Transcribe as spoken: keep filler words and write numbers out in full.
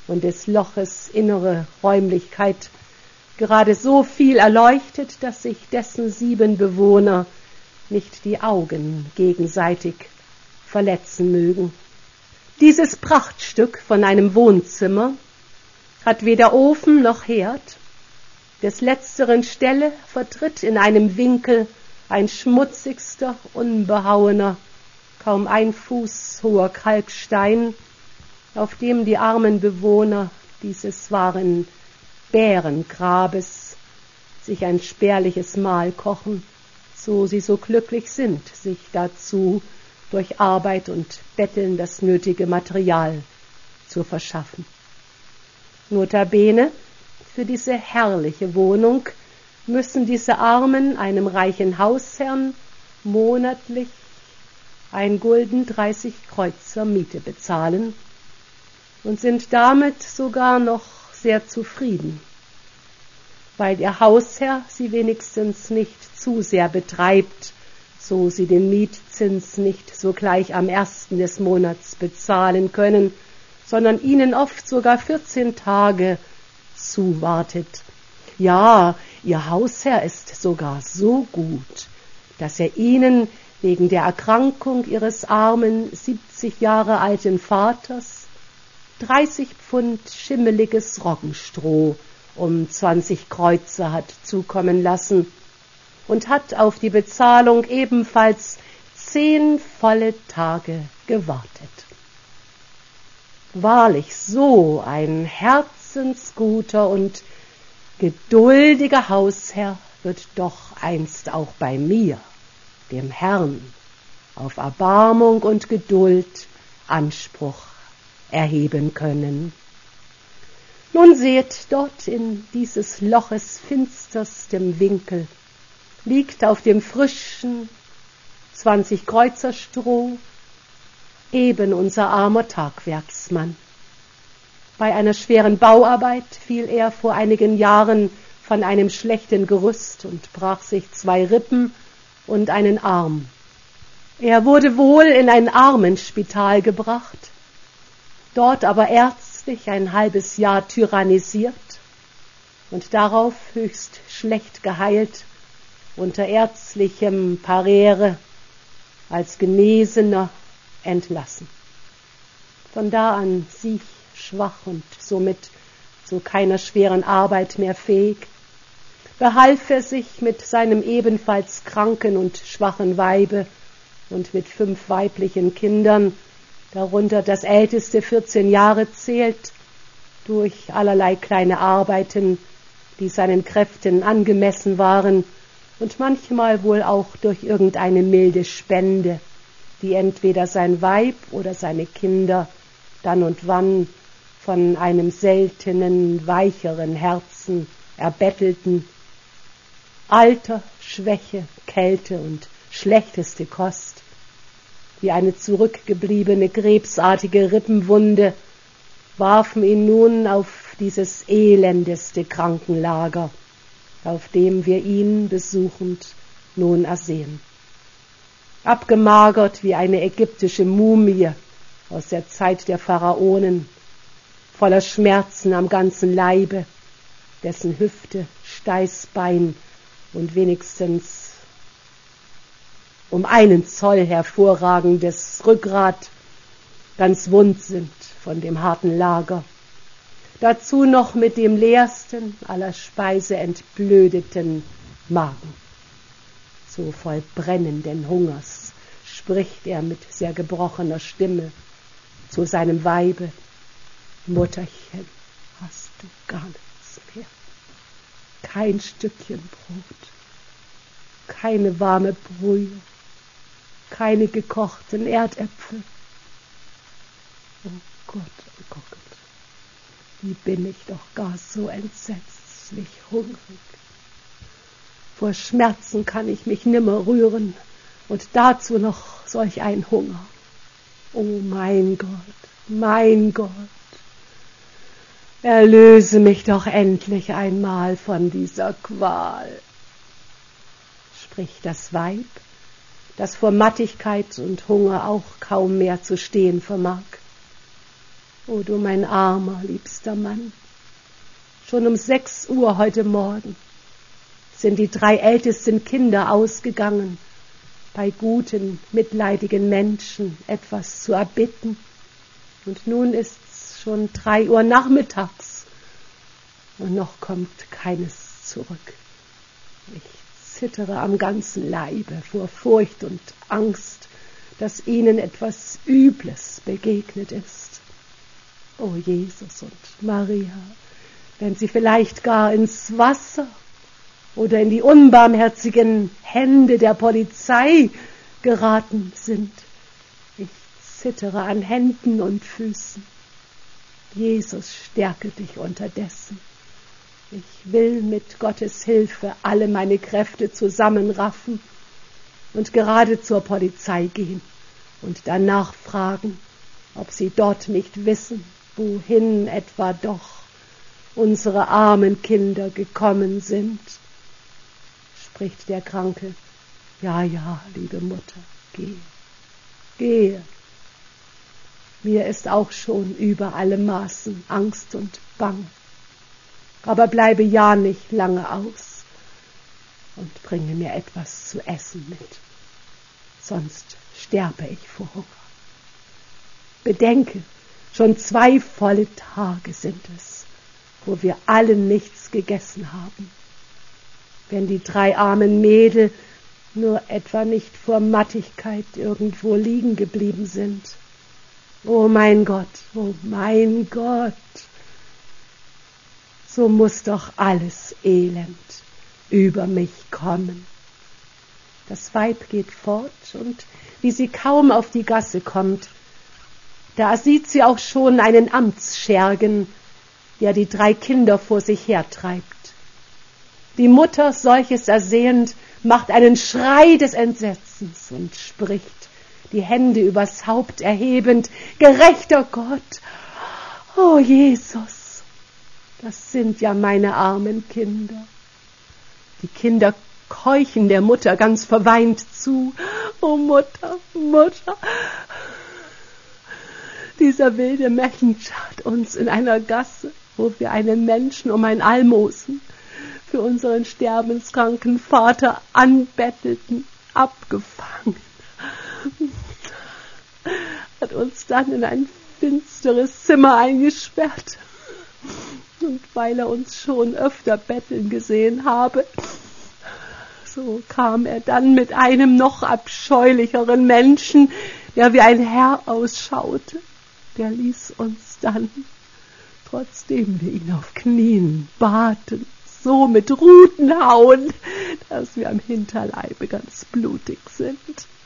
und des Loches innere Räumlichkeit gerade so viel erleuchtet, dass sich dessen sieben Bewohner nicht die Augen gegenseitig verletzen mögen. Dieses Prachtstück von einem Wohnzimmer hat weder Ofen noch Herd. Des letzteren Stelle vertritt in einem Winkel ein schmutzigster, unbehauener, kaum ein Fuß hoher Kalkstein, auf dem die armen Bewohner dieses wahren Bärengrabes sich ein spärliches Mahl kochen, so sie so glücklich sind, sich dazu durch Arbeit und Betteln das nötige Material zu verschaffen. Notabene, für diese herrliche Wohnung müssen diese Armen einem reichen Hausherrn monatlich ein Gulden dreißig Kreuzer Miete bezahlen und sind damit sogar noch sehr zufrieden, weil ihr Hausherr sie wenigstens nicht zu sehr betreibt, so sie den Mietzins nicht sogleich am ersten des Monats bezahlen können, sondern ihnen oft sogar vierzehn Tage zuwartet. Ja, ihr Hausherr ist sogar so gut, dass er ihnen wegen der Erkrankung ihres armen, siebzig Jahre alten Vaters dreißig Pfund schimmeliges Roggenstroh um zwanzig Kreuzer hat zukommen lassen und hat auf die Bezahlung ebenfalls zehn volle Tage gewartet. Wahrlich, so ein herzensguter und geduldiger Hausherr wird doch einst auch bei mir, dem Herrn, auf Erbarmung und Geduld Anspruch erheben können. Nun seht, dort in dieses Loches finsterstem Winkel liegt auf dem frischen zwanzig Kreuzer Stroh eben unser armer Tagwerksmann. Bei einer schweren Bauarbeit fiel er vor einigen Jahren von einem schlechten Gerüst und brach sich zwei Rippen und einen Arm. Er wurde wohl in ein Armenspital gebracht, dort aber ärztlich ein halbes Jahr tyrannisiert und darauf höchst schlecht geheilt unter ärztlichem Parere als Genesener entlassen. Von da an sich schwach und somit zu keiner schweren Arbeit mehr fähig, behalf er sich mit seinem ebenfalls kranken und schwachen Weibe und mit fünf weiblichen Kindern, darunter das älteste vierzehn Jahre zählt, durch allerlei kleine Arbeiten, die seinen Kräften angemessen waren, und manchmal wohl auch durch irgendeine milde Spende, die entweder sein Weib oder seine Kinder dann und wann von einem seltenen, weicheren Herzen erbettelten. Alter, Schwäche, Kälte und schlechteste Kost, wie eine zurückgebliebene krebsartige Rippenwunde, warfen ihn nun auf dieses elendeste Krankenlager, auf dem wir ihn besuchend nun ersehen. Abgemagert wie eine ägyptische Mumie aus der Zeit der Pharaonen, voller Schmerzen am ganzen Leibe, dessen Hüfte, Steißbein und wenigstens um einen Zoll hervorragendes Rückgrat ganz wund sind von dem harten Lager. Dazu noch mit dem leersten aller Speise entblödeten Magen. So voll brennenden Hungers spricht er mit sehr gebrochener Stimme zu seinem Weibe: Mutterchen, hast du gar nichts mehr? Kein Stückchen Brot, keine warme Brühe, keine gekochten Erdäpfel. Oh Gott, oh Gott, wie bin ich doch gar so entsetzlich hungrig. Vor Schmerzen kann ich mich nimmer rühren und dazu noch solch ein Hunger. Oh mein Gott, mein Gott, erlöse mich doch endlich einmal von dieser Qual, spricht das Weib, das vor Mattigkeit und Hunger auch kaum mehr zu stehen vermag. O du mein armer, liebster Mann, schon um sechs Uhr heute Morgen sind die drei ältesten Kinder ausgegangen, bei guten, mitleidigen Menschen etwas zu erbitten. Und nun ist's schon drei Uhr nachmittags und noch kommt keines zurück. Ich zittere am ganzen Leibe vor Furcht und Angst, dass ihnen etwas Übles begegnet ist. O Jesus und Maria, wenn sie vielleicht gar ins Wasser oder in die unbarmherzigen Hände der Polizei geraten sind. Ich zittere an Händen und Füßen. Jesus, stärke dich unterdessen. Ich will mit Gottes Hilfe alle meine Kräfte zusammenraffen und gerade zur Polizei gehen und danach fragen, ob sie dort nicht wissen, wohin etwa doch unsere armen Kinder gekommen sind. Spricht der Kranke: Ja, ja, liebe Mutter, gehe, gehe. Mir ist auch schon über alle Maßen Angst und Bange. Aber bleibe ja nicht lange aus und bringe mir etwas zu essen mit, sonst sterbe ich vor Hunger. Bedenke, schon zwei volle Tage sind es, wo wir alle nichts gegessen haben. Wenn die drei armen Mädel nur etwa nicht vor Mattigkeit irgendwo liegen geblieben sind. Oh mein Gott, oh mein Gott, so muss doch alles Elend über mich kommen. Das Weib geht fort, und wie sie kaum auf die Gasse kommt, da sieht sie auch schon einen Amtsschergen, der die drei Kinder vor sich hertreibt. Die Mutter, solches ersehend, macht einen Schrei des Entsetzens und spricht, die Hände übers Haupt erhebend: Gerechter Gott, oh Jesus, das sind ja meine armen Kinder. Die Kinder keuchen der Mutter ganz verweint zu: Oh Mutter, Mutter, dieser wilde Mensch hat uns in einer Gasse, wo wir einen Menschen um ein Almosen für unseren sterbenskranken Vater anbettelten, abgefangen, hat uns dann in ein finsteres Zimmer eingesperrt. Und weil er uns schon öfter betteln gesehen habe, so kam er dann mit einem noch abscheulicheren Menschen, der wie ein Herr ausschaute. Der ließ uns dann, trotzdem wir ihn auf Knien baten, so mit Ruten hauen, dass wir am Hinterleibe ganz blutig sind.